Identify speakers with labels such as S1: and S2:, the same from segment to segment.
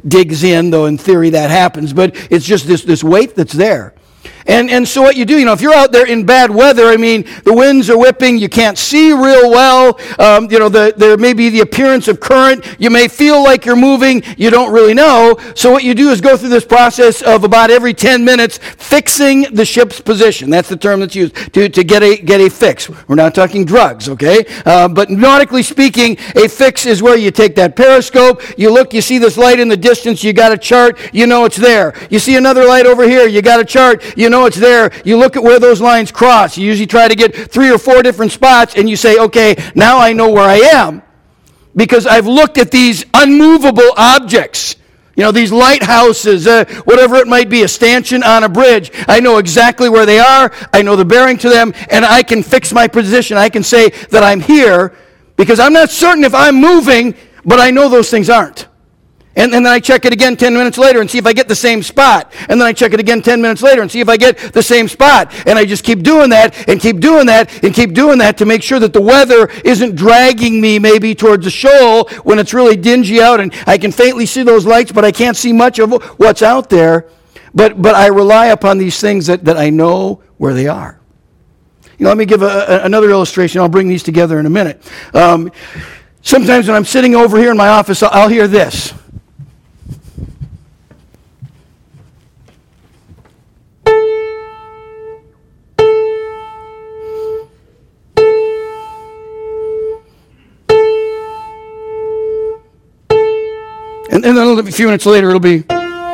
S1: digs in, though in theory that happens, but it's just this weight that's there. And so what you do, if you're out there in bad weather, the winds are whipping, you can't see real well, there may be the appearance of current, you may feel like you're moving, you don't really know. So what you do is go through this process of about every 10 minutes fixing the ship's position. That's the term that's used, to get a fix. We're not talking drugs, okay? But nautically speaking, a fix is where you take that periscope, you look, you see this light in the distance, you got a chart, you know it's there. You see another light over here, you got a chart, you know it's there. You look at where those lines cross. You usually try to get 3 or 4 different spots, and you say, okay, now I know where I am because I've looked at these unmovable objects. These lighthouses, whatever it might be, a stanchion on a bridge. I know exactly where they are. I know the bearing to them, and I can fix my position. I can say that I'm here because I'm not certain if I'm moving, but I know those things aren't. And then I check it again 10 minutes later and see if I get the same spot. And then I check it again 10 minutes later and see if I get the same spot. And I just keep doing that and keep doing that and keep doing that to make sure that the weather isn't dragging me maybe towards the shoal when it's really dingy out and I can faintly see those lights, but I can't see much of what's out there. But I rely upon these things that I know where they are. Let me give another illustration. I'll bring these together in a minute. Sometimes when I'm sitting over here in my office, I'll hear this. And then a few minutes later, it'll be.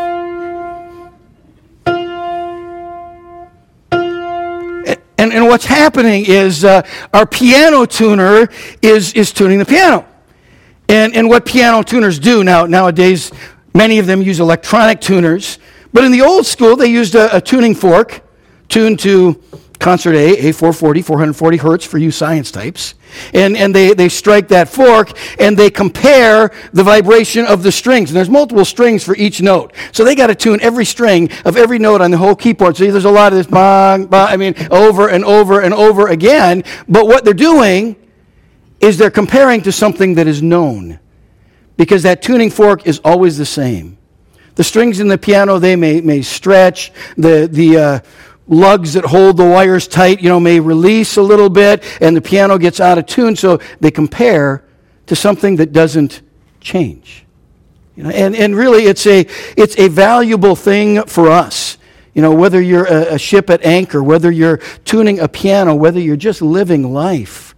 S1: And what's happening is our piano tuner is tuning the piano. And what piano tuners do nowadays, many of them use electronic tuners. But in the old school, they used a tuning fork tuned to concert A 440 hertz for you science types. And they strike that fork and they compare the vibration of the strings. And there's multiple strings for each note. So they got to tune every string of every note on the whole keyboard. So there's a lot of this bang, bang, over and over and over again. But what they're doing is they're comparing to something that is known. Because that tuning fork is always the same. The strings in the piano, they may stretch. The lugs that hold the wires tight, may release a little bit, and the piano gets out of tune, so they compare to something that doesn't change. And really, it's a valuable thing for us. Whether you're a ship at anchor, whether you're tuning a piano, whether you're just living life,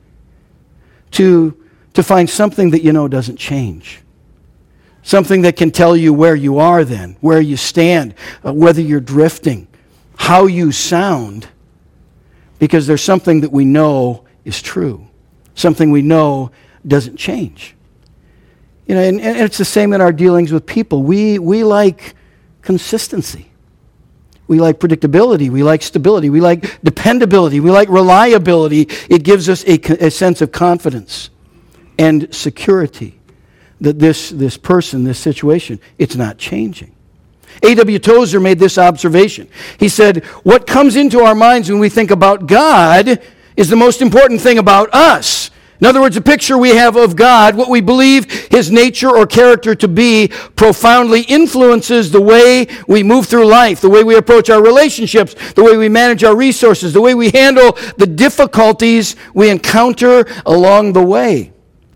S1: to find something that doesn't change. Something that can tell you where you are then, where you stand, whether you're drifting, how you sound, because there's something that we know is true, something we know doesn't change. And it's the same in our dealings with people. We like consistency. We like predictability. We like stability. We like dependability. We like reliability. It gives us a sense of confidence and security that this person, this situation, it's not changing. A.W. Tozer made this observation. He said, what comes into our minds when we think about God is the most important thing about us. In other words, the picture we have of God, what we believe His nature or character to be, profoundly influences the way we move through life, the way we approach our relationships, the way we manage our resources, the way we handle the difficulties we encounter along the way.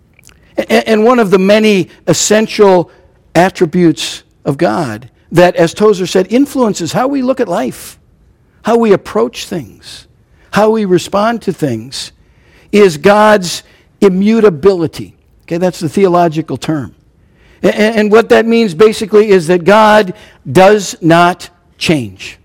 S1: And one of the many essential attributes of God that, as Tozer said, influences how we look at life, how we approach things, how we respond to things, is God's immutability. Okay, that's the theological term. And what that means basically is that God does not change.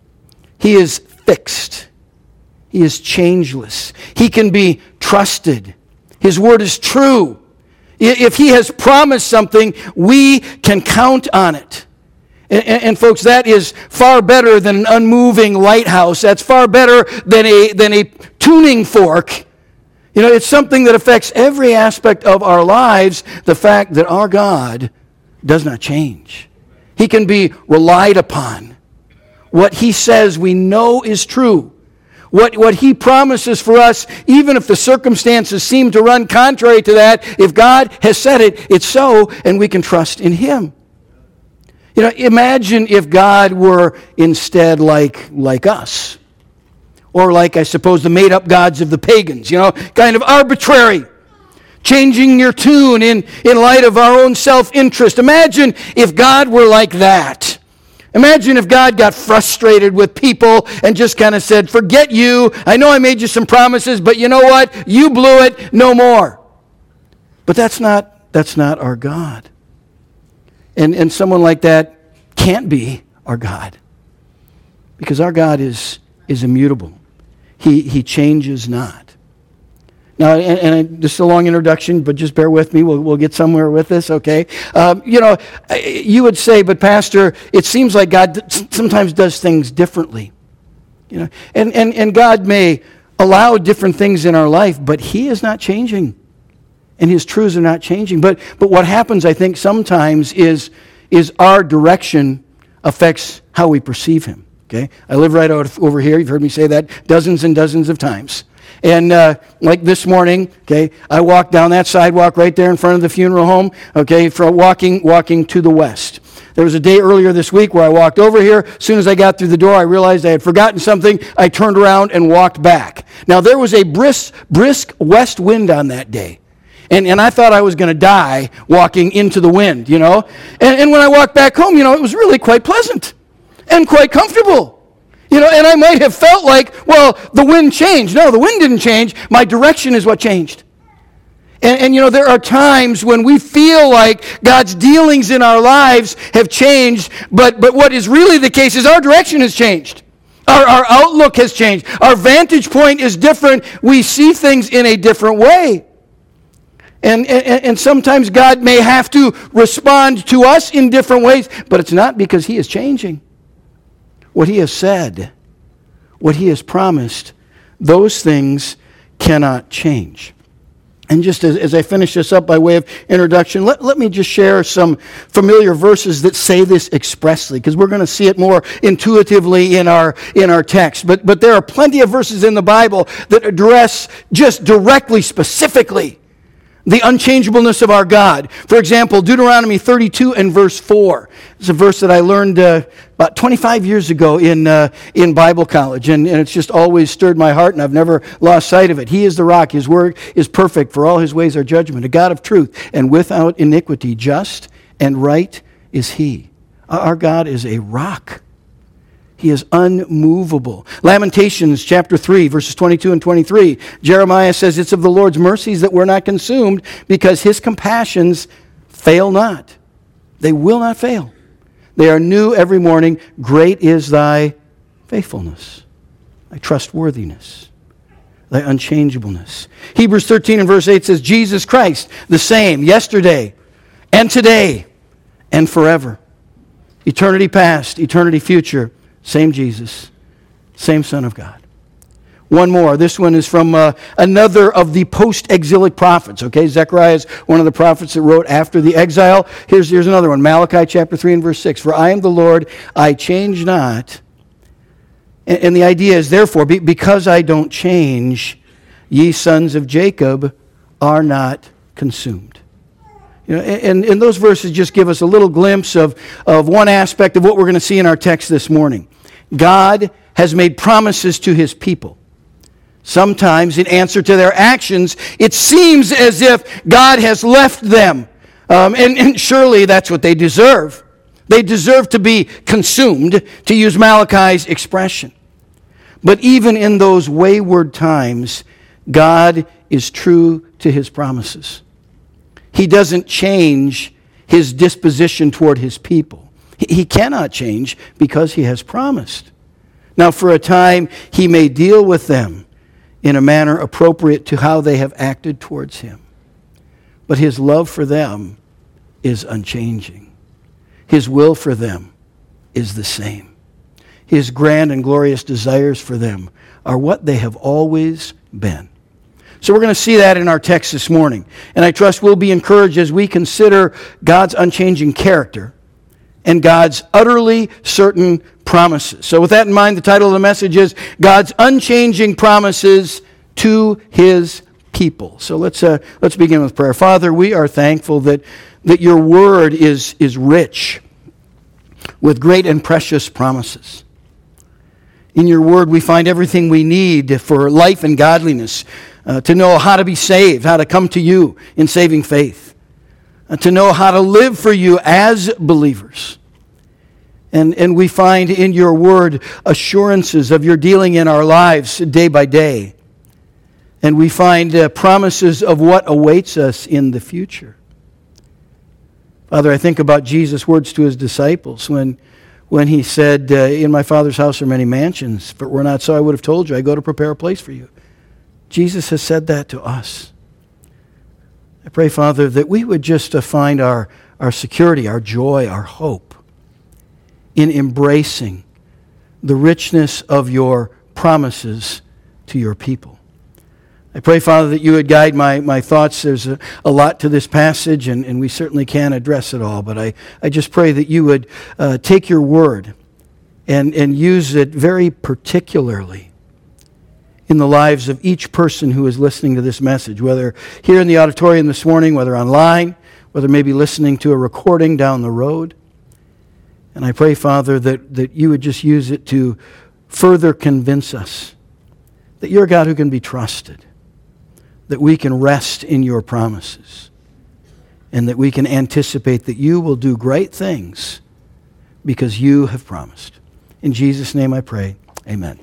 S1: He is fixed. He is changeless. He can be trusted. His word is true. If He has promised something, we can count on it. And folks, that is far better than an unmoving lighthouse. That's far better than a tuning fork. It's something that affects every aspect of our lives, the fact that our God does not change. He can be relied upon. What He says we know is true. What He promises for us, even if the circumstances seem to run contrary to that, if God has said it, it's so, and we can trust in Him. Imagine if God were instead like us. Or like, I suppose, the made-up gods of the pagans, kind of arbitrary. Changing your tune in light of our own self-interest. Imagine if God were like that. Imagine if God got frustrated with people and just kind of said, forget you. I know I made you some promises, but you know what? You blew it. No more. But that's not our God. And someone like that can't be our God. Because our God is immutable. He changes not. Now, and this is a long introduction, but just bear with me. We'll get somewhere with this, okay? You would say, but Pastor, it seems like God sometimes does things differently. And God may allow different things in our life, but He is not changing. And His truths are not changing. But what happens, I think, sometimes is our direction affects how we perceive Him, okay? I live right over here. You've heard me say that dozens and dozens of times. And like this morning, okay, I walked down that sidewalk right there in front of the funeral home, okay, for walking to the west. There was a day earlier this week where I walked over here. As soon as I got through the door, I realized I had forgotten something. I turned around and walked back. Now, there was a brisk west wind on that day. And I thought I was going to die walking into the wind, And when I walked back home, it was really quite pleasant and quite comfortable. And I might have felt like, well, the wind changed. No, the wind didn't change. My direction is what changed. And there are times when we feel like God's dealings in our lives have changed, but what is really the case is our direction has changed. Our outlook has changed. Our vantage point is different. We see things in a different way. And sometimes God may have to respond to us in different ways, but it's not because He is changing. What He has said, what He has promised, those things cannot change. And just as I finish this up by way of introduction, let me just share some familiar verses that say this expressly, because we're going to see it more intuitively in our text. But there are plenty of verses in the Bible that address just directly, specifically, the unchangeableness of our God. For example, Deuteronomy 32 and verse 4. It's a verse that I learned about 25 years ago in Bible college, and it's just always stirred my heart, and I've never lost sight of it. He is the rock. His word is perfect, for all His ways are judgment. A God of truth and without iniquity, just and right is He. Our God is a rock. He is unmovable. Lamentations chapter 3, verses 22 and 23. Jeremiah says, it's of the Lord's mercies that we're not consumed, because His compassions fail not. They will not fail. They are new every morning. Great is thy faithfulness, thy trustworthiness, thy unchangeableness. Hebrews 13 and verse 8 says, Jesus Christ, the same yesterday and today and forever. Eternity past, eternity future. Same Jesus, same Son of God. One more. This one is from another of the post-exilic prophets. Okay, Zechariah is one of the prophets that wrote after the exile. Here's another one. Malachi chapter 3 and verse 6. For I am the Lord, I change not. And the idea is, therefore, because I don't change, ye sons of Jacob are not consumed. And those verses just give us a little glimpse of one aspect of what we're going to see in our text this morning. God has made promises to His people. Sometimes, in answer to their actions, it seems as if God has left them. And surely that's what they deserve. They deserve to be consumed, to use Malachi's expression. But even in those wayward times, God is true to His promises. He doesn't change His disposition toward His people. He cannot change because He has promised. Now, for a time, He may deal with them in a manner appropriate to how they have acted towards Him. But His love for them is unchanging. His will for them is the same. His grand and glorious desires for them are what they have always been. So we're going to see that in our text this morning. And I trust we'll be encouraged as we consider God's unchanging character and God's utterly certain promises. So with that in mind, the title of the message is God's Unchanging Promises to His People. So let's begin with prayer. Father, we are thankful that your word is rich. with great and precious promises. In your word, we find everything we need for life and godliness, to know how to be saved, how to come to you in saving faith, to know how to live for you as believers. And we find in your word assurances of your dealing in our lives day by day. And we find promises of what awaits us in the future. Father, I think about Jesus' words to his disciples when he said, in my Father's house are many mansions. If it were not so, I would have told you, I go to prepare a place for you. Jesus has said that to us. I pray, Father, that we would just find our security, our joy, our hope in embracing the richness of your promises to your people. I pray, Father, that you would guide my thoughts. There's a lot to this passage, and we certainly can't address it all, but I just pray that you would take your word and use it very particularly in the lives of each person who is listening to this message, whether here in the auditorium this morning, whether online, whether maybe listening to a recording down the road. And I pray, Father, that you would just use it to further convince us that you're a God who can be trusted, that we can rest in your promises, and that we can anticipate that you will do great things because you have promised. In Jesus' name I pray, amen.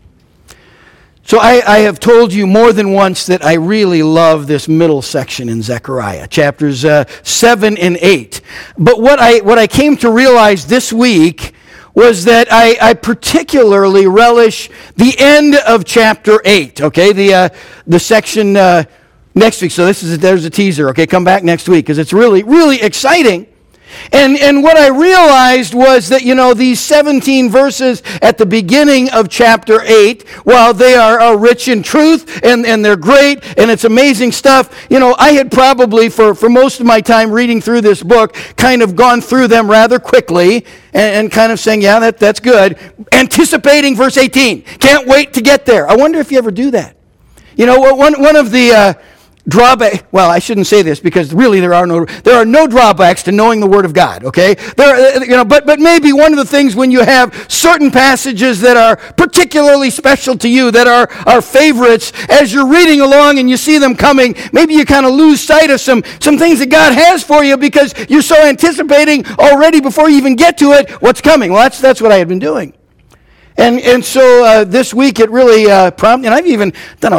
S1: So I have told you more than once that I really love this middle section in Zechariah, chapters 7 and 8. But what I came to realize this week was that I particularly relish the end of chapter 8, okay? The section next week. So there's a teaser, okay? Come back next week because it's really, really exciting. And what I realized was that, these 17 verses at the beginning of chapter 8, while they are rich in truth and they're great and it's amazing stuff, I had probably, for most of my time reading through this book, kind of gone through them rather quickly and kind of saying, yeah, that's good. Anticipating verse 18. Can't wait to get there. I wonder if you ever do that. One of the drawback. Well, I shouldn't say this because really there are no drawbacks to knowing the Word of God. Okay, but maybe one of the things when you have certain passages that are particularly special to you, that are favorites, as you're reading along and you see them coming, maybe you kind of lose sight of some things that God has for you because you're so anticipating already before you even get to it what's coming. Well, that's what I had been doing, and so this week it really prompted, and I've even done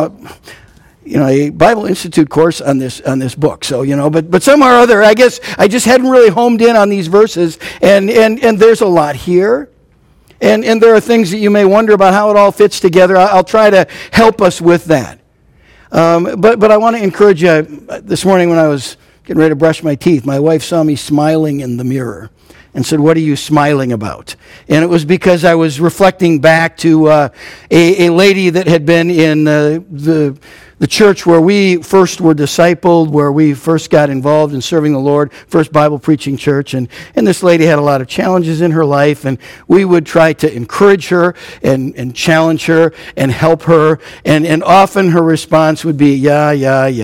S1: a Bible Institute course on this book. So, but somehow or other, I guess I just hadn't really homed in on these verses, and there's a lot here. And there are things that you may wonder about how it all fits together. I'll try to help us with that. But I want to encourage you. This morning when I was getting ready to brush my teeth, my wife saw me smiling in the mirror and said, "What are you smiling about?" And it was because I was reflecting back to a lady that had been in the church where we first were discipled, where we first got involved in serving the Lord, First Bible Preaching Church. And this lady had a lot of challenges in her life, and we would try to encourage her and challenge her and help her. And often her response would be, yeah.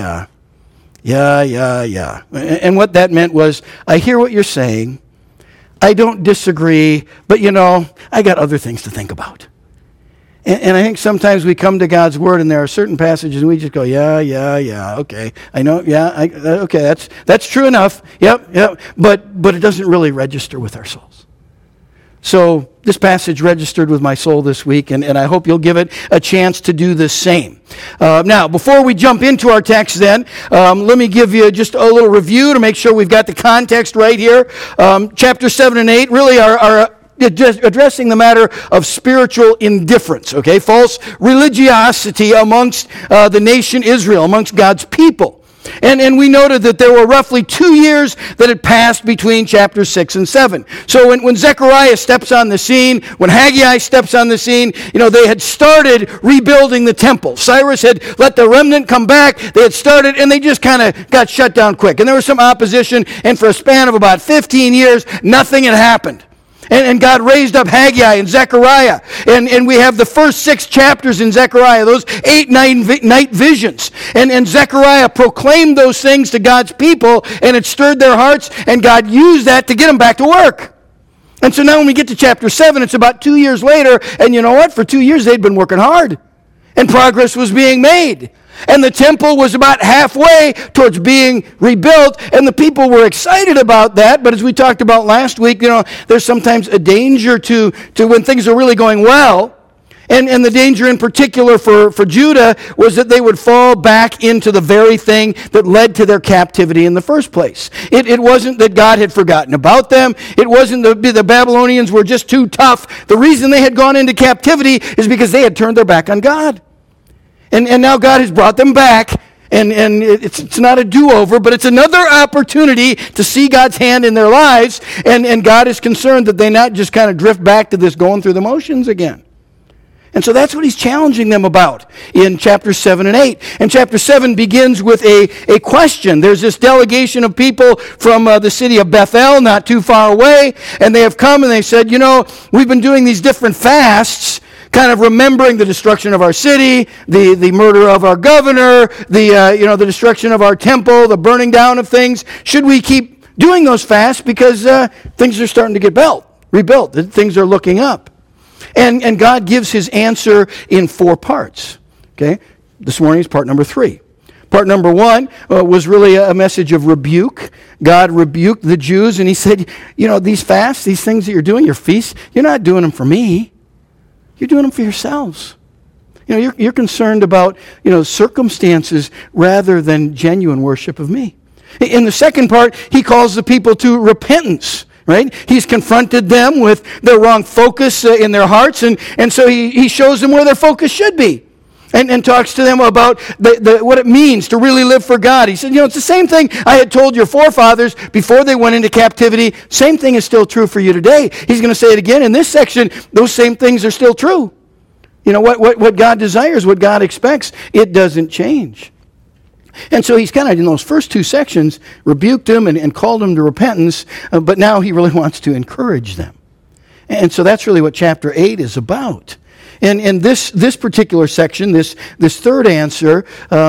S1: And what that meant was, I hear what you're saying. I don't disagree, but I got other things to think about. And I think sometimes we come to God's Word and there are certain passages and we just go, yeah, okay. I know, okay, that's true enough. Yep. But it doesn't really register with our souls. So this passage registered with my soul this week, and I hope you'll give it a chance to do the same. Now, before we jump into our text then, let me give you just a little review to make sure we've got the context right here. Chapter 7 and 8 really are addressing the matter of spiritual indifference, okay? False religiosity amongst the nation Israel, amongst God's people. And we noted that there were roughly 2 years that had passed between chapters 6 and 7. So when Zechariah steps on the scene, when Haggai steps on the scene, they had started rebuilding the temple. Cyrus had let the remnant come back. They had started, and they just kind of got shut down quick. And there was some opposition, and for a span of about 15 years, nothing had happened. And God raised up Haggai and Zechariah. And we have the first 6 chapters in Zechariah, those 8 night visions. And Zechariah proclaimed those things to God's people, and it stirred their hearts, and God used that to get them back to work. And so now when we get to chapter 7, it's about 2 years later, and you know what? For 2 years they'd been working hard, and progress was being made. And the temple was about halfway towards being rebuilt, and the people were excited about that. But as we talked about last week, there's sometimes a danger to when things are really going well. And the danger in particular for Judah was that they would fall back into the very thing that led to their captivity in the first place. It wasn't that God had forgotten about them. It wasn't the Babylonians were just too tough. The reason they had gone into captivity is because they had turned their back on God. And now God has brought them back, and it's not a do-over, but it's another opportunity to see God's hand in their lives, and God is concerned that they not just kind of drift back to this going through the motions again. And so that's what he's challenging them about in chapter 7 and 8. And chapter 7 begins with a question. There's this delegation of people from the city of Bethel, not too far away, and they have come and they said, we've been doing these different fasts, kind of remembering the destruction of our city, the murder of our governor, the destruction of our temple, the burning down of things. Should we keep doing those fasts because things are starting to get rebuilt, things are looking up? And God gives his answer in 4 parts. Okay, this morning is part number 3. Part number 1 was really a message of rebuke. God rebuked the Jews, and he said, these fasts, these things that you're doing, your feasts, you're not doing them for me. You're doing them for yourselves. You're concerned about, circumstances rather than genuine worship of me. In the second part, he calls the people to repentance. Right? He's confronted them with their wrong focus in their hearts, and so he shows them where their focus should be, and talks to them about what it means to really live for God. He said, it's the same thing I had told your forefathers before they went into captivity. Same thing is still true for you today. He's going to say it again in this section. Those same things are still true. What God desires, what God expects, it doesn't change. And so he's kind of, in those first 2 sections, rebuked them and called them to repentance, but now he really wants to encourage them. And so that's really what chapter 8 is about. And this particular section, this third answer,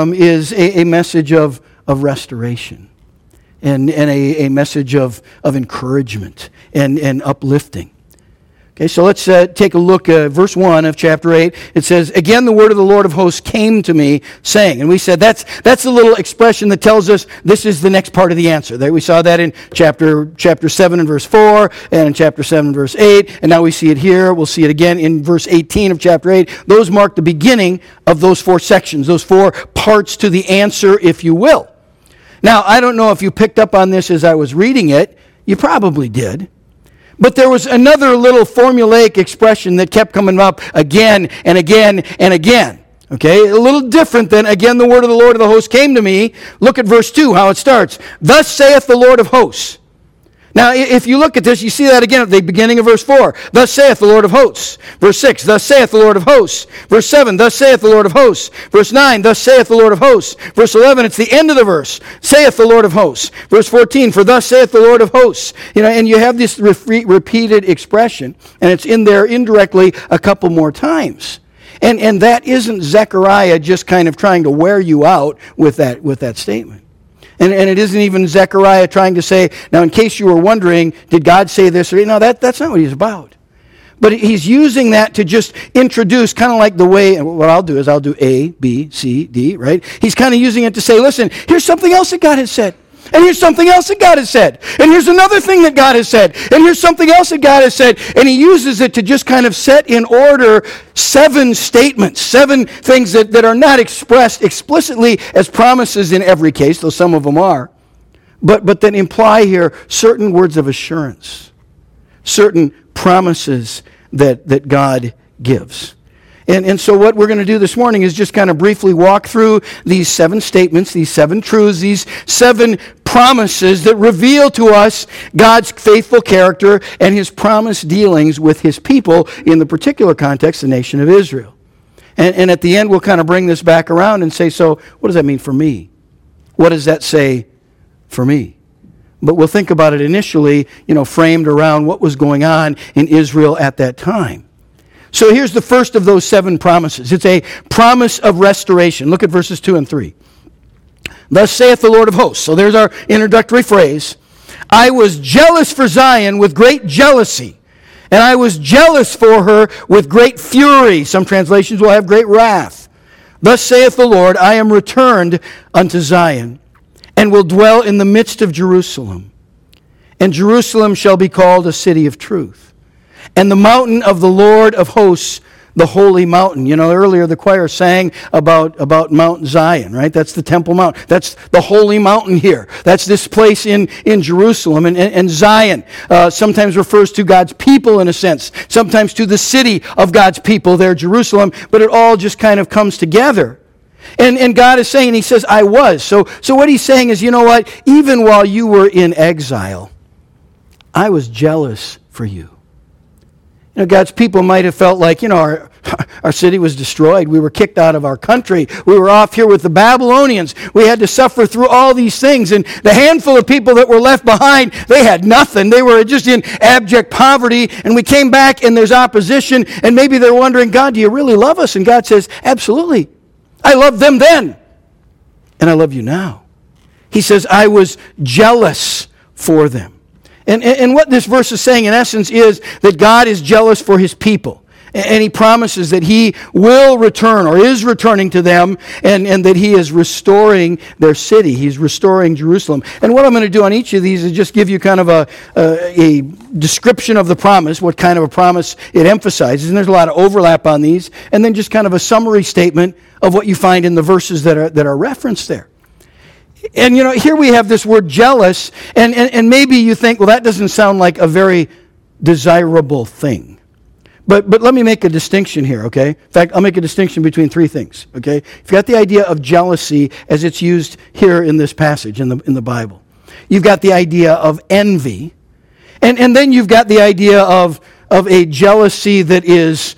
S1: is a message of restoration and a message of encouragement and uplifting. Okay, so let's take a look at verse 1 of chapter 8. It says, "Again, the word of the Lord of hosts came to me, saying," and we said that's a little expression that tells us this is the next part of the answer. We saw that in chapter 7 and verse 4, and in chapter 7 verse 8, and now we see it here. We'll see it again in verse 18 of chapter 8. Those mark the beginning of those 4 sections, those 4 parts to the answer, if you will. Now, I don't know if you picked up on this as I was reading it. You probably did. But there was another little formulaic expression that kept coming up again and again and again. Okay, a little different than, "Again, the word of the Lord of the hosts came to me." Look at verse 2, how it starts. "Thus saith the Lord of hosts." Now, if you look at this, you see that again at the beginning of verse 4. "Thus saith the Lord of hosts." Verse 6, "Thus saith the Lord of hosts." Verse 7, "Thus saith the Lord of hosts." Verse 9, "Thus saith the Lord of hosts." Verse 11, it's the end of the verse. "Saith the Lord of hosts." Verse 14, "For thus saith the Lord of hosts." And you have this repeated expression, and it's in there indirectly a couple more times. And that isn't Zechariah just kind of trying to wear you out with that statement. And it isn't even Zechariah trying to say, now in case you were wondering, did God say this? No, that's not what he's about. But he's using that to just introduce, kind of like the way, and what I'll do is I'll do A, B, C, D, right? He's kind of using it to say, listen, here's something else that God has said. And here's something else that God has said. And here's another thing that God has said. And here's something else that God has said. And he uses it to just kind of set in order 7 statements, 7 things that are not expressed explicitly as promises in every case, though some of them are, but that imply here certain words of assurance, certain promises that God gives. And so what we're going to do this morning is just kind of briefly walk through these 7 statements, these 7 truths, these 7 promises that reveal to us God's faithful character and his promised dealings with his people, in the particular context, the nation of Israel. And at the end, we'll kind of bring this back around and say, so what does that mean for me? What does that say for me? But we'll think about it initially, framed around what was going on in Israel at that time. So here's the first of those 7 promises. It's a promise of restoration. Look at verses 2 and 3. "Thus saith the Lord of hosts." So there's our introductory phrase. "I was jealous for Zion with great jealousy." And I was jealous for her with great fury. Some translations will have great wrath. Thus saith the Lord, I am returned unto Zion, and will dwell in the midst of Jerusalem. And Jerusalem shall be called a city of truth, and the mountain of the Lord of hosts, the holy mountain. You know, earlier the choir sang about Mount Zion, right? That's the Temple Mount. That's the holy mountain here. That's this place in Jerusalem. And Zion sometimes refers to God's people in a sense, sometimes to the city of God's people there, Jerusalem, but it all just kind of comes together. And God is saying, he says, I was. So what he's saying is, you know what? Even while you were in exile, I was jealous for you. You know, God's people might have felt like, you know, our city was destroyed. We were kicked out of our country. We were off here with the Babylonians. We had to suffer through all these things. And the handful of people that were left behind, they had nothing. They were just in abject poverty. And we came back and there's opposition. And maybe they're wondering, God, do you really love us? And God says, absolutely. I loved them then. And I love you now. He says, I was jealous for them. And what this verse is saying in essence is that God is jealous for his people. And he promises that he will return or is returning to them and that he is restoring their city. He's restoring Jerusalem. And what I'm going to do on each of these is just give you kind of a description of the promise, what kind of a promise it emphasizes. And there's a lot of overlap on these. And then just kind of a summary statement of what you find in the verses that are referenced there. And, you know, here we have this word jealous, and maybe you think, well, that doesn't sound like a very desirable thing. But let me make a distinction here, okay? In fact, I'll make a distinction between three things, okay? You've got the idea of jealousy as it's used here in this passage in the Bible. You've got the idea of envy, and then you've got the idea of a jealousy that is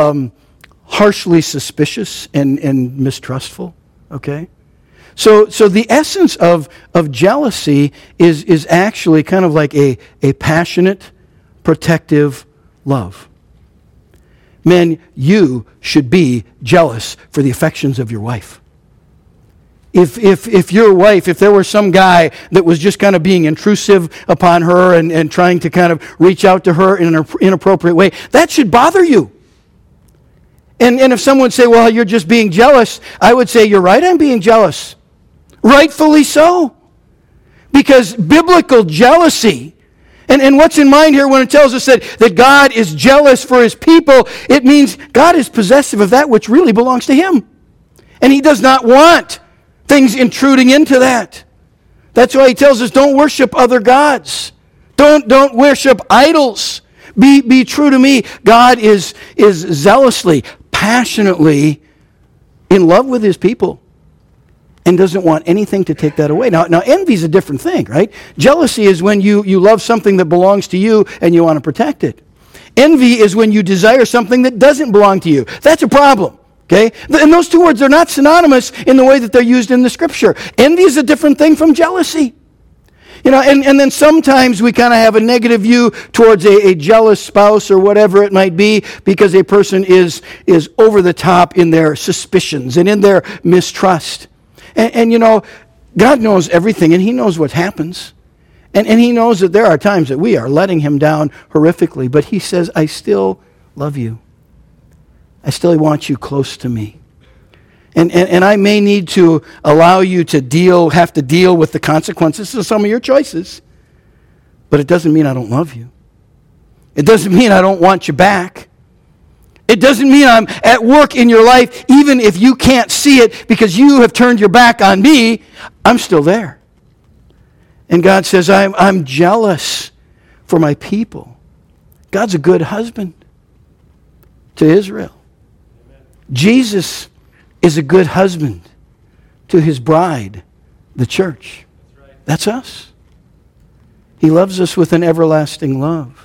S1: harshly suspicious and mistrustful, okay? So the essence of jealousy is actually kind of like a passionate, protective love. Men, you should be jealous for the affections of your wife. If your wife, if there were some guy that was just kind of being intrusive upon her and trying to kind of reach out to her in an inappropriate way, that should bother you. And if someone would say, well, you're just being jealous, I would say, you're right, I'm being jealous. Rightfully so. Because biblical jealousy, and what's in mind here when it tells us that God is jealous for his people, it means God is possessive of that which really belongs to him. And he does not want things intruding into that. That's why he tells us don't worship other gods. Don't worship idols. Be true to me. God is zealously, passionately in love with his people and doesn't want anything to take that away. Now envy is a different thing, right? Jealousy is when you love something that belongs to you and you want to protect it. Envy is when you desire something that doesn't belong to you. That's a problem, okay? And those two words are not synonymous in the way that they're used in the Scripture. Envy is a different thing from jealousy. You know, and then sometimes we kind of have a negative view towards a jealous spouse or whatever it might be because a person is over the top in their suspicions and in their mistrust. And you know, God knows everything, and he knows what happens. And he knows that there are times that we are letting him down horrifically, but he says, I still love you. I still want you close to me. And I may need to allow you to have to deal with the consequences of some of your choices, but it doesn't mean I don't love you. It doesn't mean I don't want you back. It doesn't mean I'm at work in your life, even if you can't see it because you have turned your back on me, I'm still there. And God says, I'm jealous for my people. God's a good husband to Israel. Jesus is a good husband to his bride, the church. That's us. He loves us with an everlasting love.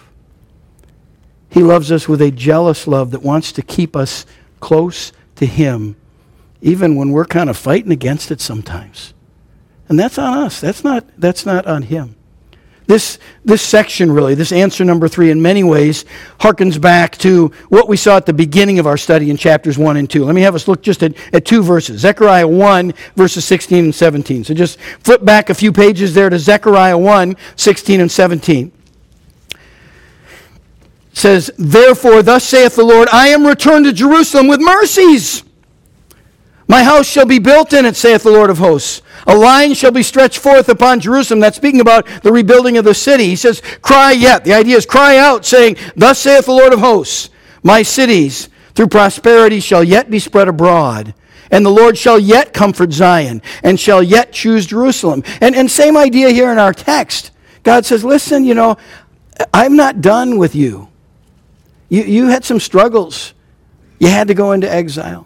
S1: He loves us with a jealous love that wants to keep us close to him, even when we're kind of fighting against it sometimes. And that's on us. That's not on him. This section really, this answer number 3, in many ways, harkens back to what we saw at the beginning of our study in chapters 1 and 2. Let me have us look just at 2 verses. Zechariah 1, verses 16 and 17. So just flip back a few pages there to Zechariah 1, 16 and 17. says, therefore, thus saith the Lord, I am returned to Jerusalem with mercies. My house shall be built in it, saith the Lord of hosts. A line shall be stretched forth upon Jerusalem. That's speaking about the rebuilding of the city. He says, cry yet. The idea is cry out, saying, thus saith the Lord of hosts, my cities through prosperity shall yet be spread abroad. And the Lord shall yet comfort Zion, and shall yet choose Jerusalem. And same idea here in our text. God says, listen, I'm not done with you. You had some struggles. You had to go into exile.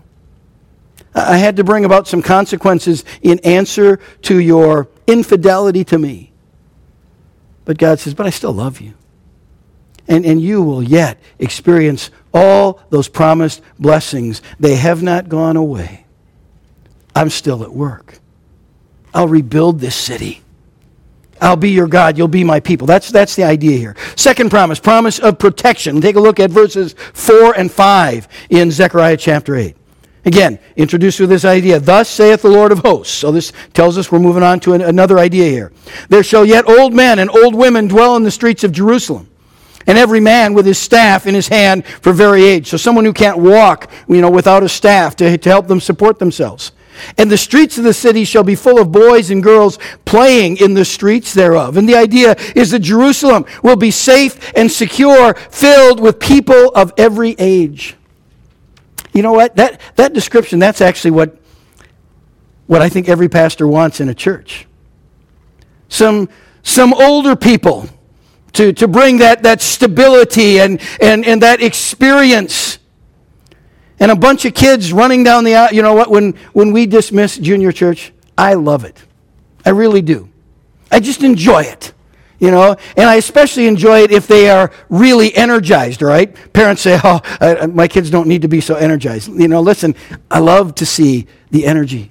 S1: I had to bring about some consequences in answer to your infidelity to me. But God says, but I still love you. And you will yet experience all those promised blessings. They have not gone away. I'm still at work. I'll rebuild this city. I'll be your God. You'll be my people. That's the idea here. Second promise of protection. Take a look at verses 4 and 5 in Zechariah chapter 8. Again, introduced with this idea, thus saith the Lord of hosts. So this tells us we're moving on to another idea here. There shall yet old men and old women dwell in the streets of Jerusalem, and every man with his staff in his hand for very age. So someone who can't walk, without a staff to help them support themselves. And the streets of the city shall be full of boys and girls playing in the streets thereof. And the idea is that Jerusalem will be safe and secure, filled with people of every age. You know what? That description, that's actually what I think every pastor wants in a church. Some older people to bring that stability and that experience. And a bunch of kids running down the aisle. You know what? When we dismiss junior church, I love it. I really do. I just enjoy it. And I especially enjoy it if they are really energized, right? Parents say, my kids don't need to be so energized. Listen, I love to see the energy.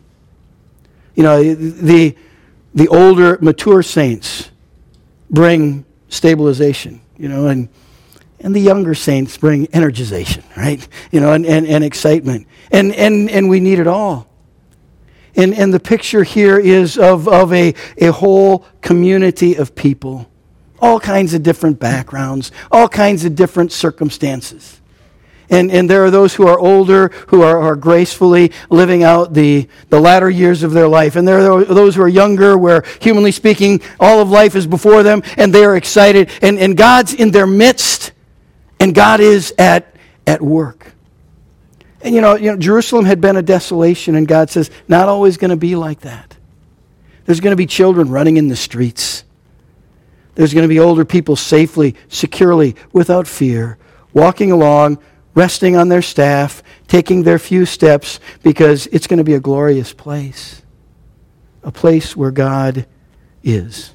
S1: The older, mature saints bring stabilization, and the younger saints bring energization, right? And excitement. And we need it all. And the picture here is of a whole community of people, all kinds of different backgrounds, all kinds of different circumstances. And there are those who are older, who are gracefully living out the latter years of their life. And there are those who are younger, where, humanly speaking, all of life is before them, and they are excited. And God's in their midst, and God is at work. And Jerusalem had been a desolation, and God says, not always going to be like that. There's going to be children running in the streets. There's going to be older people safely, securely, without fear, walking along, resting on their staff, taking their few steps, because it's going to be a glorious place. A place where God is.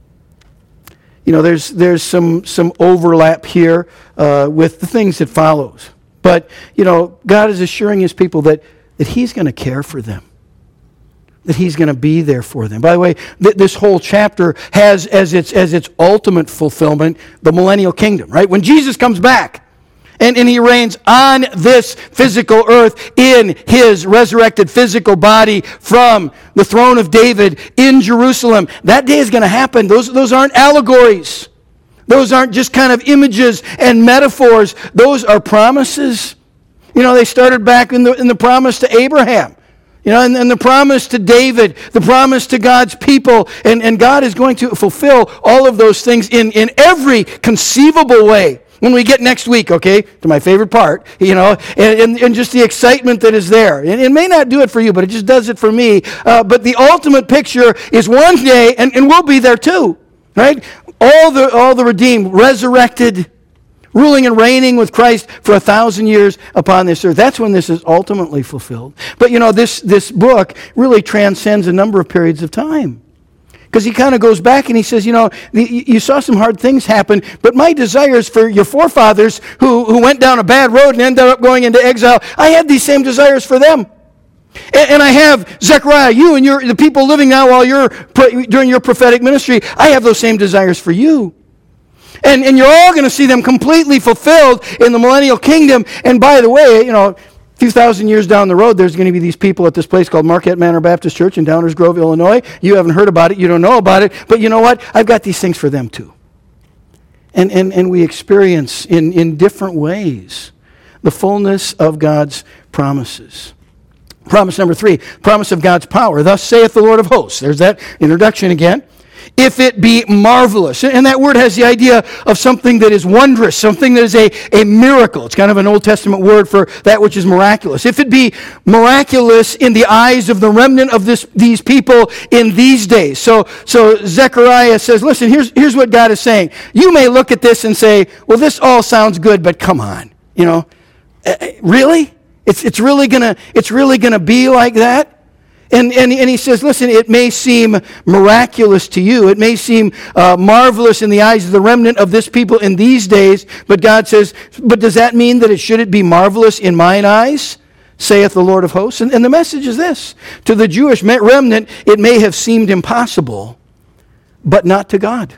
S1: There's some overlap here with the things that follows. But, God is assuring his people that he's going to care for them. That he's going to be there for them. By the way, this whole chapter has as its ultimate fulfillment the millennial kingdom, right? When Jesus comes back and he reigns on this physical earth in his resurrected physical body from the throne of David in Jerusalem, that day is going to happen. Those aren't allegories. Those aren't just kind of images and metaphors. Those are promises. They started back in the promise to Abraham. And the promise to David, the promise to God's people. And God is going to fulfill all of those things in every conceivable way. When we get next week, okay, to my favorite part, and just the excitement that is there. And it may not do it for you, but it just does it for me. But the ultimate picture is one day, and we'll be there too, right? All the redeemed, resurrected, ruling and reigning with Christ for 1,000 years upon this earth. That's when this is ultimately fulfilled. But this book really transcends a number of periods of time. Because he kind of goes back and he says, you saw some hard things happen, but my desires for your forefathers who went down a bad road and ended up going into exile, I had these same desires for them. And I have, Zechariah, you and the people living now during your prophetic ministry, I have those same desires for you. And you're all going to see them completely fulfilled in the millennial kingdom. And by the way, a few thousand years down the road, there's going to be these people at this place called Marquette Manor Baptist Church in Downers Grove, Illinois. You haven't heard about it. You don't know about it. But you know what? I've got these things for them too. And we experience in different ways the fullness of God's promises. Promise number 3, promise of God's power. Thus saith the Lord of hosts. There's that introduction again. If it be marvelous. And that word has the idea of something that is wondrous, something that is a miracle. It's kind of an Old Testament word for that which is miraculous. If it be miraculous in the eyes of the remnant of these people in these days. So Zechariah says, listen, here's what God is saying. You may look at this and say, well, this all sounds good, but come on. Really? It's really gonna be like that? And he says, listen, it may seem miraculous to you. It may seem marvelous in the eyes of the remnant of this people in these days. But God says, but does that mean that it shouldn't be marvelous in mine eyes, saith the Lord of hosts? And the message is this. To the Jewish remnant, it may have seemed impossible, but not to God.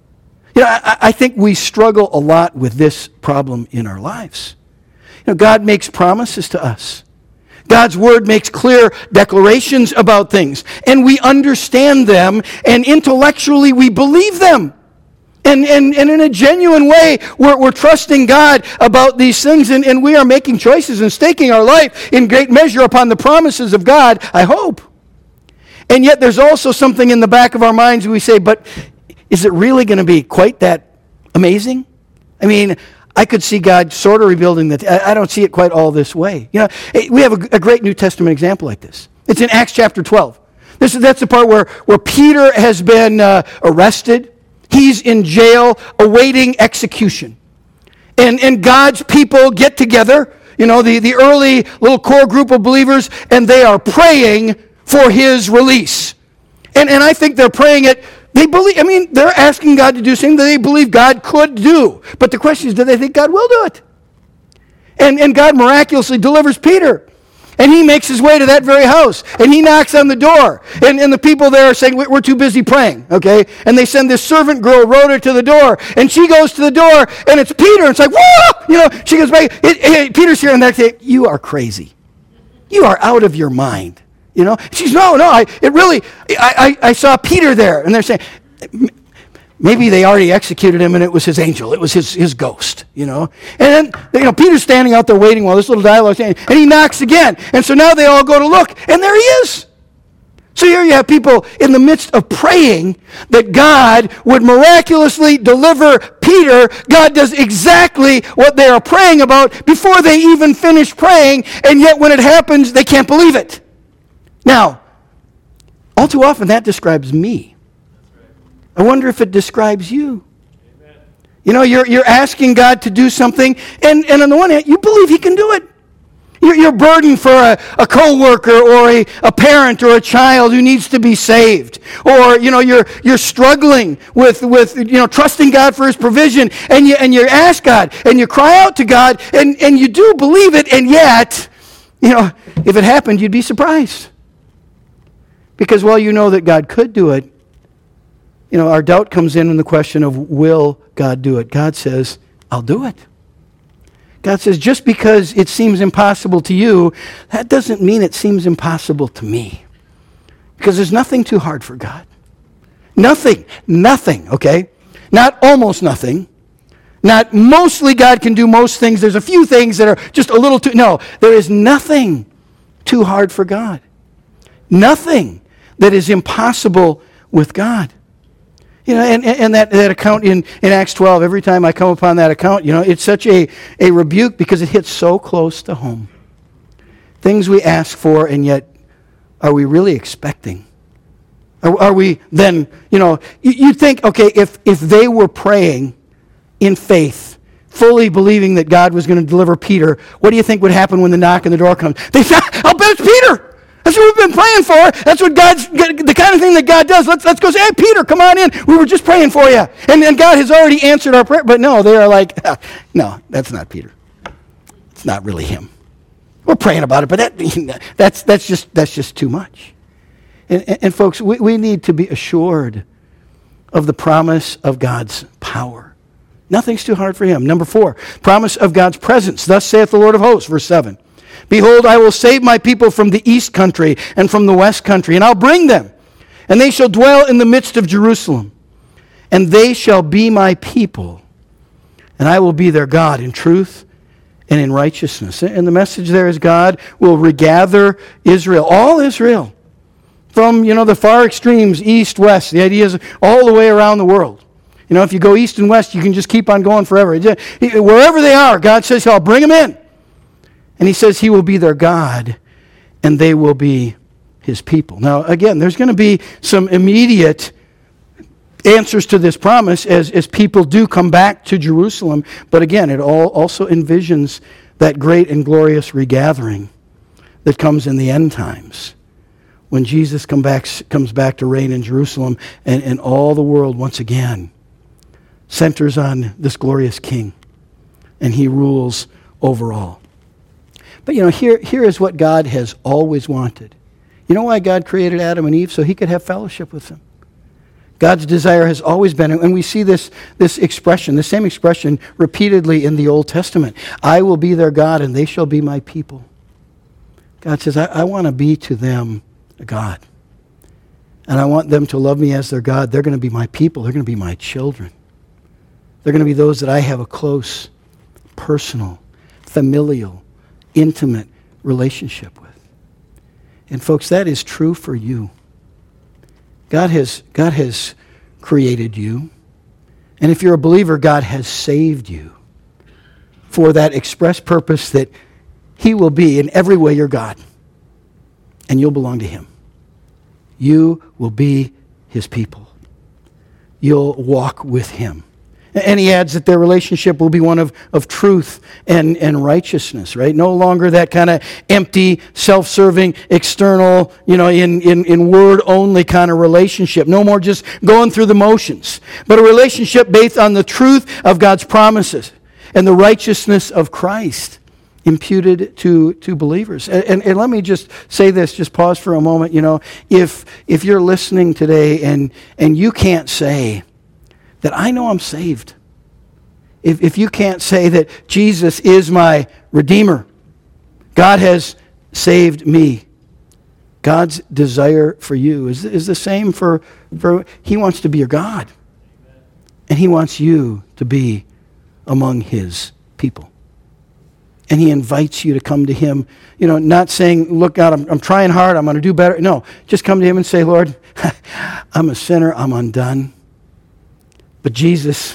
S1: I think we struggle a lot with this problem in our lives. God makes promises to us. God's word makes clear declarations about things, and we understand them, and intellectually we believe them. And in a genuine way, we're trusting God about these things, and we are making choices and staking our life in great measure upon the promises of God, I hope. And yet there's also something in the back of our minds we say, but is it really going to be quite that amazing? I mean, I could see God sort of rebuilding that. I don't see it quite all this way. We have a great New Testament example like this. It's in Acts chapter 12. That's the part where Peter has been arrested. He's in jail awaiting execution. And God's people get together, the early little core group of believers, and they are praying for his release. And I think they're praying it. They're asking God to do something that they believe God could do. But the question is, do they think God will do it? And God miraculously delivers Peter. And he makes his way to that very house. And he knocks on the door. And the people there are saying, we're too busy praying. Okay? And they send this servant girl, Rhoda, to the door. And she goes to the door, and it's Peter. And it's like, whoa! She goes back. Peter's here, and they say, you are crazy. You are out of your mind. She's, no, I saw Peter there. And they're saying, maybe they already executed him and it was his angel. It was his ghost, And then, Peter's standing out there waiting while this little dialogue, and he knocks again. And so now they all go to look, and there he is. So here you have people in the midst of praying that God would miraculously deliver Peter. God does exactly what they are praying about before they even finish praying, and yet when it happens, they can't believe it. Now, all too often that describes me. I wonder if it describes you. Amen. You're asking God to do something, and on the one hand, you believe he can do it. You're burdened for a coworker or a parent or a child who needs to be saved. Or, you're struggling with trusting God for his provision, and you ask God, and you cry out to God, and you do believe it, and yet, if it happened, you'd be surprised. Because while you know that God could do it, our doubt comes in the question of, will God do it? God says, I'll do it. God says, just because it seems impossible to you, that doesn't mean it seems impossible to me. Because there's nothing too hard for God. Nothing, okay? Not almost nothing. Not mostly God can do most things. There's a few things that are just a little too... No, there is nothing too hard for God. Nothing that is impossible with God. And that account in Acts 12, every time I come upon that account, it's such a rebuke because it hits so close to home. Things we ask for, and yet, are we really expecting? Are we then, you'd think, okay, if they were praying in faith, fully believing that God was going to deliver Peter, what do you think would happen when the knock on the door comes? They say, I'll bet it's Peter! That's what we've been praying for. That's what the kind of thing that God does. Let's go say, hey, Peter, come on in. We were just praying for you. And God has already answered our prayer. But no, they are like, no, that's not Peter. It's not really him. We're praying about it, but that's just too much. And folks, we need to be assured of the promise of God's power. Nothing's too hard for him. Number 4, promise of God's presence. Thus saith the Lord of hosts, verse 7. Behold, I will save my people from the east country and from the west country, and I'll bring them, and they shall dwell in the midst of Jerusalem, and they shall be my people, and I will be their God in truth and in righteousness. And the message there is God will regather Israel, all Israel, from, the far extremes, east, west. The idea is all the way around the world. If you go east and west, you can just keep on going forever. Wherever they are, God says, I'll bring them in. And he says he will be their God, and they will be his people. Now, again, there's going to be some immediate answers to this promise as people do come back to Jerusalem. But again, it also envisions that great and glorious regathering that comes in the end times, when Jesus comes back to reign in Jerusalem, and all the world once again centers on this glorious King, and he rules over all. But here is what God has always wanted. You know why God created Adam and Eve? So he could have fellowship with them. God's desire has always been, and we see this expression, the same expression repeatedly in the Old Testament. I will be their God, and they shall be my people. God says, I want to be to them a God. And I want them to love me as their God. They're going to be my people. They're going to be my children. They're going to be those that I have a close, personal, familial, intimate relationship with. And folks, that is true for you. God has created you. And if you're a believer, God has saved you for that express purpose that he will be in every way your God. And you'll belong to him. You will be his people. You'll walk with him. And he adds that their relationship will be one of truth and righteousness, right? No longer that kind of empty, self-serving, external, in word-only kind of relationship. No more just going through the motions, but a relationship based on the truth of God's promises and the righteousness of Christ imputed to believers. And let me just say this, just pause for a moment. If you're listening today and you can't say that I know I'm saved, if you can't say that Jesus is my Redeemer, God has saved me, God's desire for you is the same for he wants to be your God. And he wants you to be among his people. And he invites you to come to him, not saying, look, God, I'm trying hard, I'm going to do better. No, just come to him and say, Lord, I'm a sinner, I'm undone. But Jesus,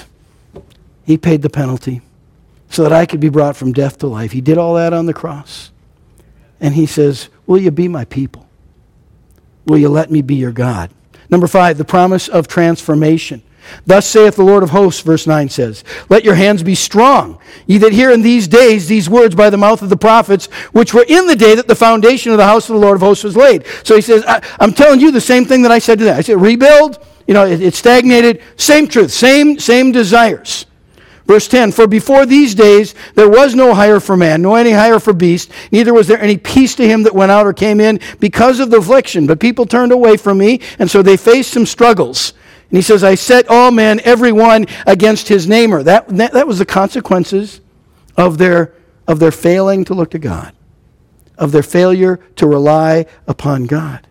S1: he paid the penalty so that I could be brought from death to life. He did all that on the cross. And he says, will you be my people? Will you let me be your God? Number 5, the promise of transformation. Thus saith the Lord of hosts, verse 9 says, let your hands be strong, ye that hear in these days these words by the mouth of the prophets, which were in the day that the foundation of the house of the Lord of hosts was laid. So he says, I'm telling you the same thing that I said to them. I said, rebuild. It stagnated. Same truth, same desires. Verse 10, for before these days there was no hire for man, nor any hire for beast, neither was there any peace to him that went out or came in because of the affliction. But people turned away from me, and so they faced some struggles. And he says, I set all men, every one, against his neighbor. That was the consequences of their failing to look to God, of their failure to rely upon God.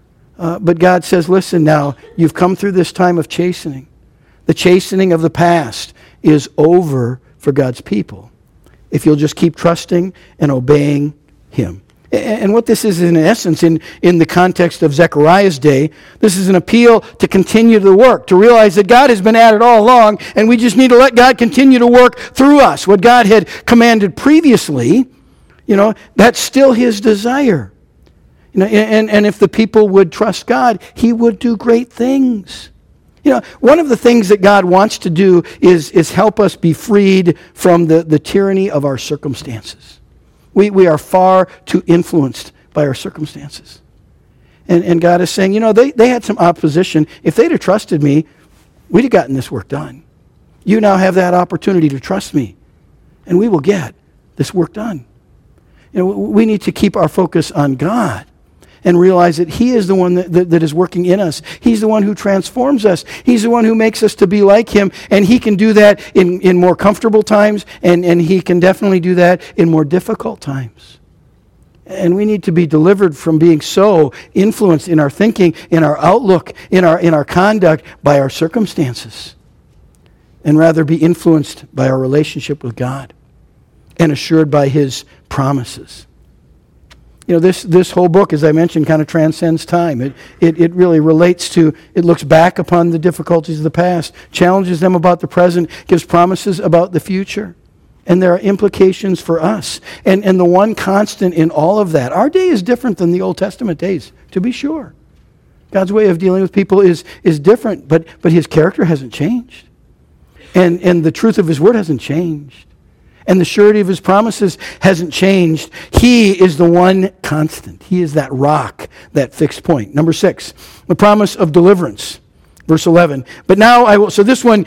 S1: But God says, listen now, you've come through this time of chastening. The chastening of the past is over for God's people if you'll just keep trusting and obeying him. And what this is in essence, in the context of Zechariah's day, this is an appeal to continue the work, to realize that God has been at it all along, and we just need to let God continue to work through us. What God had commanded previously, that's still his desire. And if the people would trust God, he would do great things. One of the things that God wants to do is help us be freed from the tyranny of our circumstances. We are far too influenced by our circumstances. And God is saying, they had some opposition. If they'd have trusted me, we'd have gotten this work done. You now have that opportunity to trust me, and we will get this work done. We need to keep our focus on God and realize that he is the one that is working in us. He's the one who transforms us. He's the one who makes us to be like him, and he can do that in more comfortable times, and he can definitely do that in more difficult times. And we need to be delivered from being so influenced in our thinking, in our outlook, in our conduct by our circumstances. and rather be influenced by our relationship with God and assured by His promises. This whole book, as I mentioned, kind of transcends time. It really relates to, it looks back upon the difficulties of the past, challenges them about the present, gives promises about the future. And there are implications for us. And the one constant in all of that, our day is different than the Old Testament days, to be sure. God's way of dealing with people is different, but His character hasn't changed. And the truth of His word hasn't changed. And the surety of His promises hasn't changed. He is the one constant. He is that rock, that fixed point. Number 6, the promise of deliverance. Verse 11. But now I will, so this one,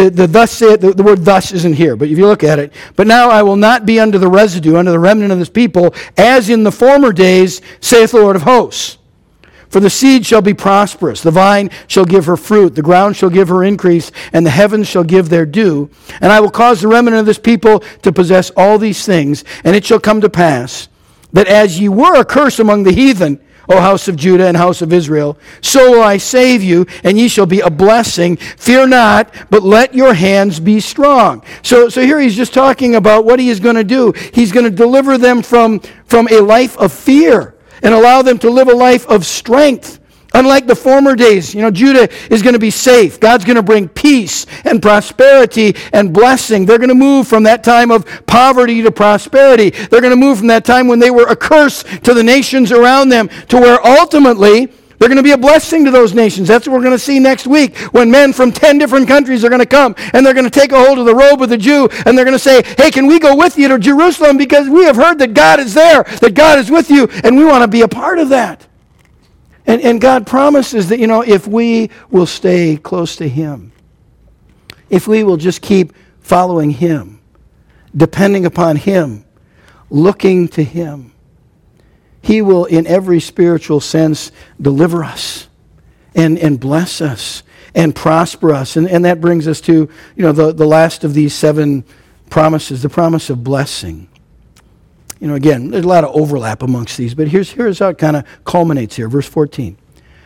S1: the word thus isn't here, but if you look at it, but now I will not be under the residue, under the remnant of this people, as in the former days, saith the Lord of hosts. For the seed shall be prosperous, the vine shall give her fruit, the ground shall give her increase, and the heavens shall give their dew. And I will cause the remnant of this people to possess all these things, and it shall come to pass that as ye were a curse among the heathen, O house of Judah and house of Israel, so will I save you, and ye shall be a blessing. Fear not, but let your hands be strong. So here he's just talking about what he is going to do. He's going to deliver them from a life of fear and allow them to live a life of strength. Unlike the former days, Judah is going to be safe. God's going to bring peace and prosperity and blessing. They're going to move from that time of poverty to prosperity. They're going to move from that time when they were a curse to the nations around them to where ultimately they're going to be a blessing to those nations. That's what we're going to see next week when men from 10 different countries are going to come and they're going to take a hold of the robe of the Jew and they're going to say, hey, can we go with you to Jerusalem because we have heard that God is there, that God is with you, and we want to be a part of that. And God promises that, if we will stay close to Him, if we will just keep following Him, depending upon Him, looking to Him, He will, in every spiritual sense, deliver us and bless us and prosper us. And that brings us to, the last of these 7 promises, the promise of blessing. Again, there's a lot of overlap amongst these, but here's how it kind of culminates here. Verse 14.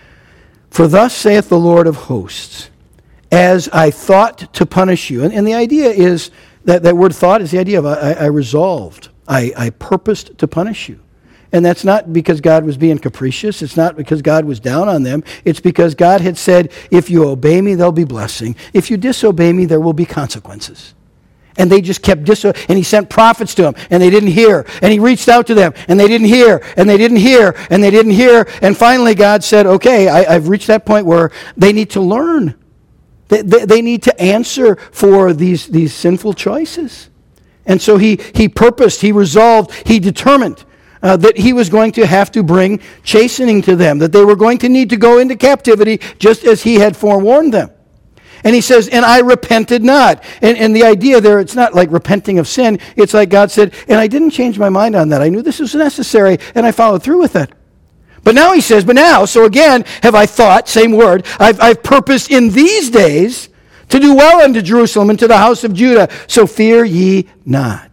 S1: For thus saith the Lord of hosts, as I thought to punish you. And the idea is, that word thought is the idea of I resolved. I purposed to punish you. And that's not because God was being capricious. It's not because God was down on them. It's because God had said, if you obey me, there'll be blessing. If you disobey me, there will be consequences. And they just kept and He sent prophets to them, and they didn't hear. And He reached out to them, and they didn't hear, and they didn't hear, and they didn't hear. And finally God said, okay, I've reached that point where they need to learn. They need to answer for these sinful choices. And so He purposed, He resolved, He determined that He was going to have to bring chastening to them, that they were going to need to go into captivity just as He had forewarned them. And He says, and I repented not. And the idea there, it's not like repenting of sin. It's like God said, and I didn't change my mind on that. I knew this was necessary, and I followed through with it. But now He says, so again, have I thought, same word, I've purposed in these days to do well unto Jerusalem and to the house of Judah. So fear ye not.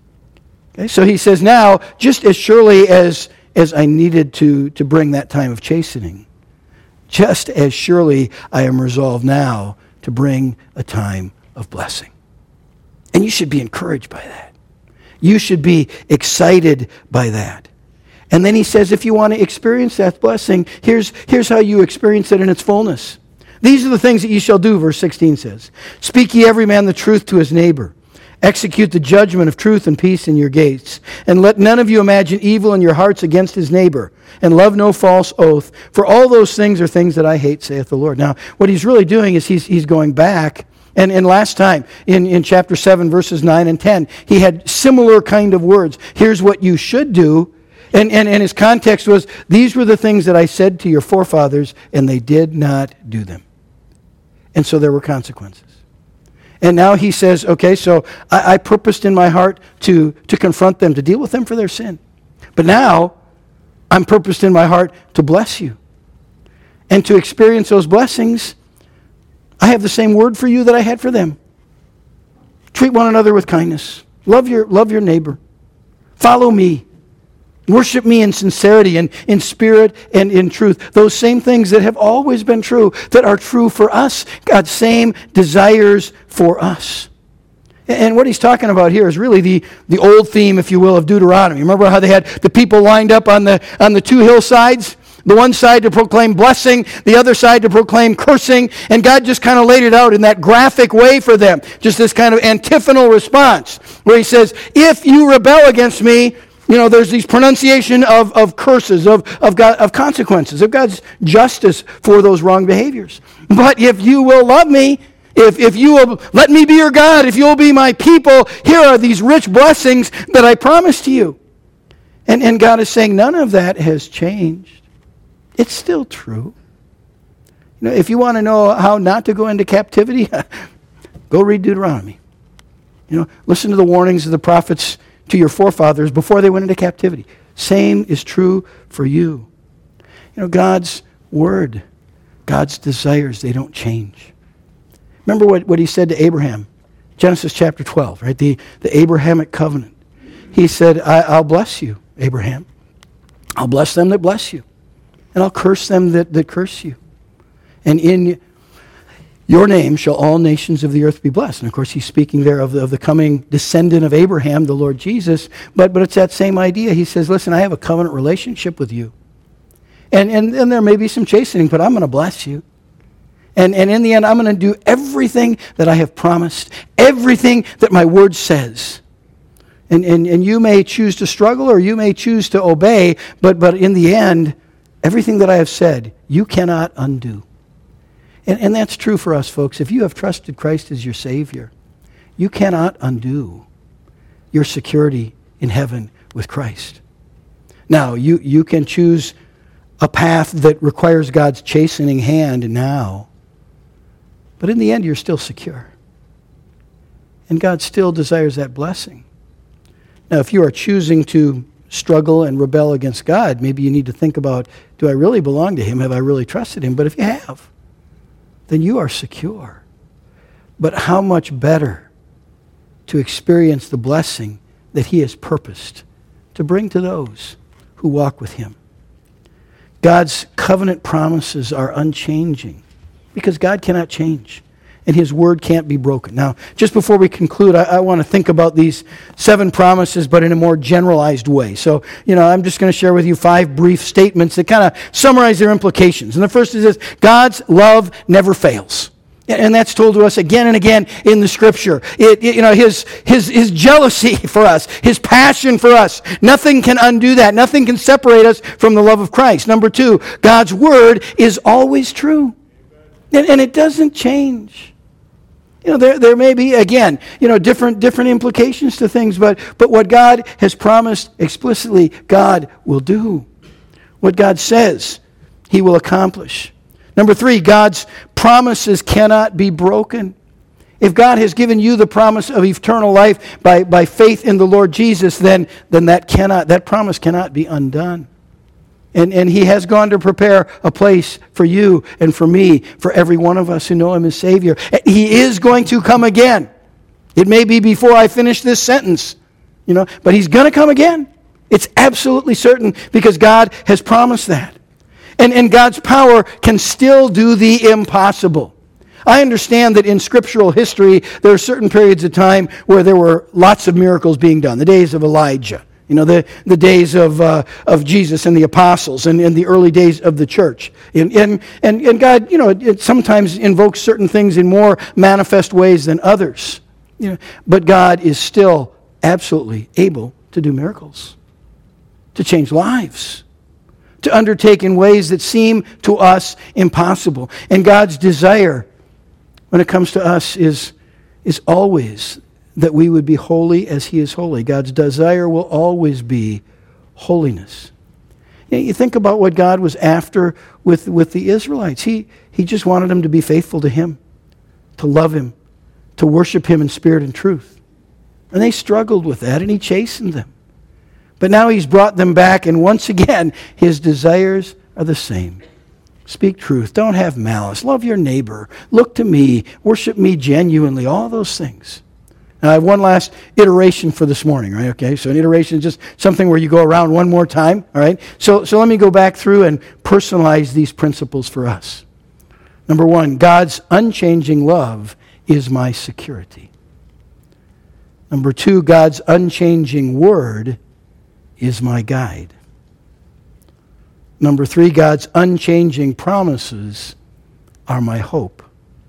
S1: Okay, so He says now, just as surely as I needed to bring that time of chastening, just as surely I am resolved now to bring a time of blessing. And you should be encouraged by that. You should be excited by that. And then He says, if you want to experience that blessing, here's how you experience it in its fullness. These are the things that ye shall do, verse 16 says. Speak ye every man the truth to his neighbor. Execute the judgment of truth and peace in your gates. And let none of you imagine evil in your hearts against his neighbor. And love no false oath. For all those things are things that I hate, saith the Lord. Now, what He's really doing is He's going back. And last time, in chapter 7, verses 9 and 10, He had similar kind of words. Here's what you should do. And His context was, these were the things that I said to your forefathers, and they did not do them. And so there were consequences. And now He says, okay, so I purposed in my heart to confront them, to deal with them for their sin. But now, I'm purposed in my heart to bless you. And to experience those blessings, I have the same word for you that I had for them. Treat one another with kindness. Love your neighbor. Follow me. Worship me in sincerity and in spirit and in truth. Those same things that have always been true, that are true for us. God's same desires for us. And what he's talking about here is really the old theme, if you will, of Deuteronomy. Remember how they had the people lined up on the two hillsides? The one side to proclaim blessing, the other side to proclaim cursing. And God just kind of laid it out in that graphic way for them. Just this kind of antiphonal response where he says, if you rebel against me, there's these pronunciation of curses, of consequences, of God's justice for those wrong behaviors. But if you will love me, if you will let me be your God, if you'll be my people, here are these rich blessings that I promise to you. And God is saying none of that has changed. It's still true. If you want to know how not to go into captivity, go read Deuteronomy. Listen to the warnings of the prophets to your forefathers before they went into captivity. Same is true for you. God's word, God's desires, they don't change. Remember what he said to Abraham, Genesis chapter 12, right? The Abrahamic covenant. He said, I'll bless you, Abraham. I'll bless them that bless you. And I'll curse them that curse you. And in your name shall all nations of the earth be blessed. And of course, he's speaking there of the coming descendant of Abraham, the Lord Jesus. But it's that same idea. He says, listen, I have a covenant relationship with you. And there may be some chastening, but I'm going to bless you. And in the end, I'm going to do everything that I have promised, everything that my word says. And you may choose to struggle or you may choose to obey, but in the end, everything that I have said, you cannot undo. And that's true for us, folks. If you have trusted Christ as your Savior, you cannot undo your security in heaven with Christ. Now, you can choose a path that requires God's chastening hand now, but in the end, you're still secure. And God still desires that blessing. Now, if you are choosing to struggle and rebel against God, maybe you need to think about, do I really belong to Him? Have I really trusted Him? But if you have, then you are secure. But how much better to experience the blessing that He has purposed to bring to those who walk with Him. God's covenant promises are unchanging because God cannot change. And His word can't be broken. Now, just before we conclude, I want to think about these 7 promises, but in a more generalized way. So, I'm just going to share with you 5 brief statements that kind of summarize their implications. And the first is this: God's love never fails. And that's told to us again and again in the Scripture. His jealousy for us, His passion for us, nothing can undo that. Nothing can separate us from the love of Christ. Number 2, God's word is always true. And it doesn't change. There may be, again, different implications to things, but what God has promised explicitly, God will do. What God says, He will accomplish. Number 3, God's promises cannot be broken. If God has given you the promise of eternal life by faith in the Lord Jesus, then that promise cannot be undone. And He has gone to prepare a place for you and for me, for every one of us who know Him as Savior. He is going to come again. It may be before I finish this sentence, but He's going to come again. It's absolutely certain because God has promised that. And God's power can still do the impossible. I understand that in scriptural history, there are certain periods of time where there were lots of miracles being done. The days of Elijah. The days of Jesus and the apostles and the early days of the church. And God, it sometimes invokes certain things in more manifest ways than others. But God is still absolutely able to do miracles, to change lives, to undertake in ways that seem to us impossible. And God's desire when it comes to us is always that we would be holy as He is holy. God's desire will always be holiness. You think about what God was after with the Israelites. He just wanted them to be faithful to Him, to love Him, to worship Him in spirit and truth. And they struggled with that, and He chastened them. But now He's brought them back, and once again, His desires are the same. Speak truth. Don't have malice. Love your neighbor. Look to me. Worship me genuinely. All those things. Now, I have one last iteration for this morning, right? Okay, so an iteration is just something where you go around one more time, all right? So let me go back through and personalize these principles for us. Number one, God's unchanging love is my security. Number two, God's unchanging word is my guide. Number three, God's unchanging promises are my hope.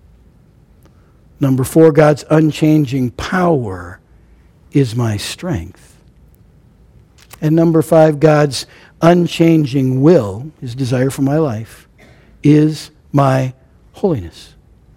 S1: Number four, God's unchanging power is my strength. And number five, God's unchanging will, his desire for my life, is my holiness.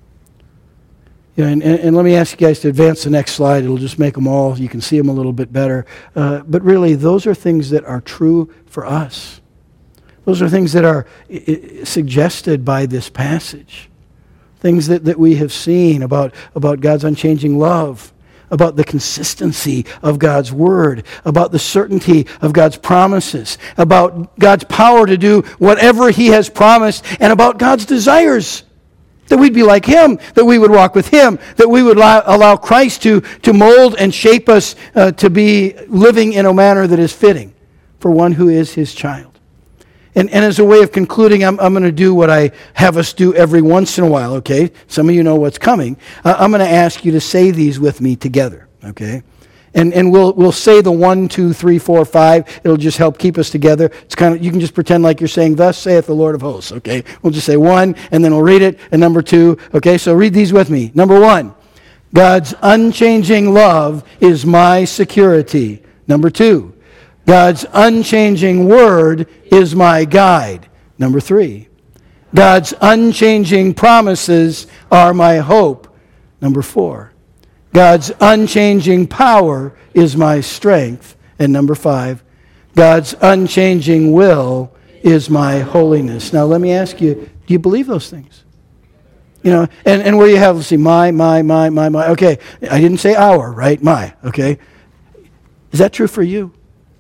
S1: You know, and let me ask you guys to advance the next slide. It'll just make them all, you can see them a little bit better. But really, those are things that are true for us. Those are things that are suggested by this passage. Things that we have seen about God's unchanging love, about the consistency of God's word, about the certainty of God's promises, about God's power to do whatever he has promised, and about God's desires. That we'd be like him, that we would walk with him, that we would allow Christ to mold and shape us to be living in a manner that is fitting for one who is his child. And as a way of concluding, I'm going to do what I have us do every once in a while, okay? Some of you know what's coming. I'm going to ask you to say these with me together, okay? And we'll say the 1, 2, 3, 4, 5. It'll just help keep us together. It's kind of, you can just pretend like you're saying, "Thus saith the Lord of hosts," okay? We'll just say 1, and then we'll read it, and number 2, okay? So read these with me. Number 1, God's unchanging love is my security. Number 2, God's unchanging word is my guide. Number 3, God's unchanging promises are my hope. Number 4, God's unchanging power is my strength. And number 5, God's unchanging will is my holiness. Now let me ask you, do you believe those things? You know, and where you have, let's see, my. Okay, I didn't say our, right? My, okay? Is that true for you?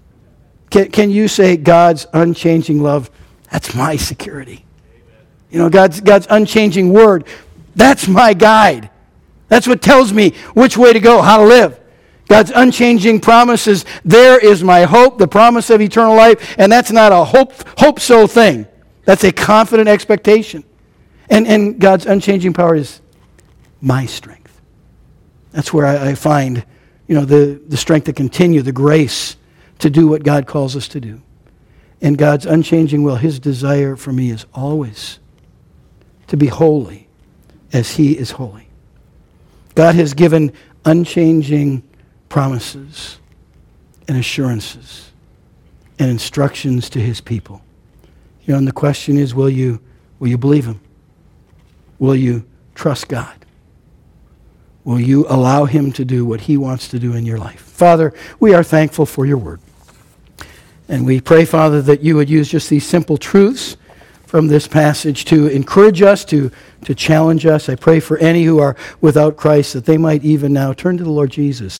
S1: Can you say God's unchanging love, that's my security? You know, God's unchanging word, that's my guide. That's what tells me which way to go, how to live. God's unchanging promises, there is my hope, the promise of eternal life, and that's not a hope-so thing. That's a confident expectation. And God's unchanging power is my strength. That's where I find, you know, the strength to continue, the grace to do what God calls us to do. And God's unchanging will, his desire for me is always to be holy as he is holy. God has given unchanging promises and assurances and instructions to his people. You know, and the question is, will you believe him? Will you trust God? Will you allow him to do what he wants to do in your life? Father, we are thankful for your word. And we pray, Father, that you would use just these simple truths from this passage to encourage us, to challenge us. I pray for any who are without Christ that they might even now turn to the Lord Jesus.